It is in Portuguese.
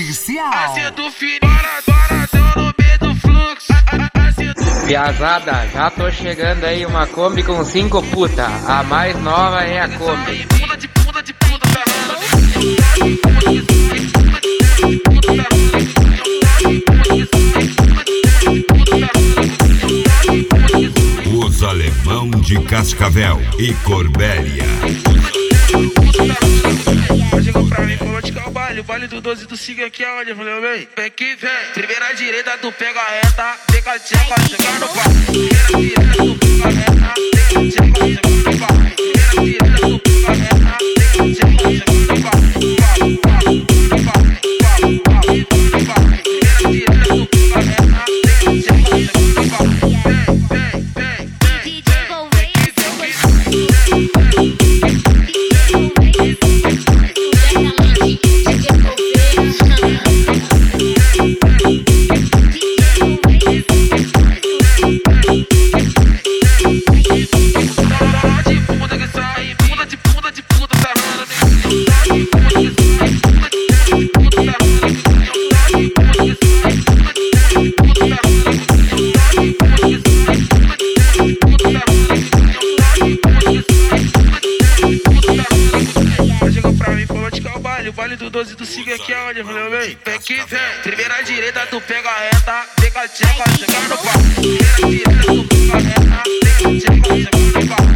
Oficial. Assim do fininho, paradão no meio do fluxo. Piazada, já tô chegando aí uma Kombi com 5 puta. A mais nova é a Kombi. Bunda de bunda de bunda, Os Alemão de Cascavel e Corbélia. Chegou pra mim, falou de que é o baile do 12 do Siga aqui aonde? Eu falei, vem que vem. Primeira direita, tu pega a reta, fica a tcheca, chega no bar. Primeira direita, tu pega a reta, fica a tcheca, chega no bar. Primeira direita, tu pega a reta, fica a tcheca, chega no bar. Primeira direita, tu pega a reta, fica a tcheca, chega no bar. O baile do 12 do Siga aqui aonde? Eu falei, vem que vem. Primeira direita, tu pega a reta, fica a tcheca, chega no bar. Primeira direita, tu pega a reta, fica a tcheca, chega no bar.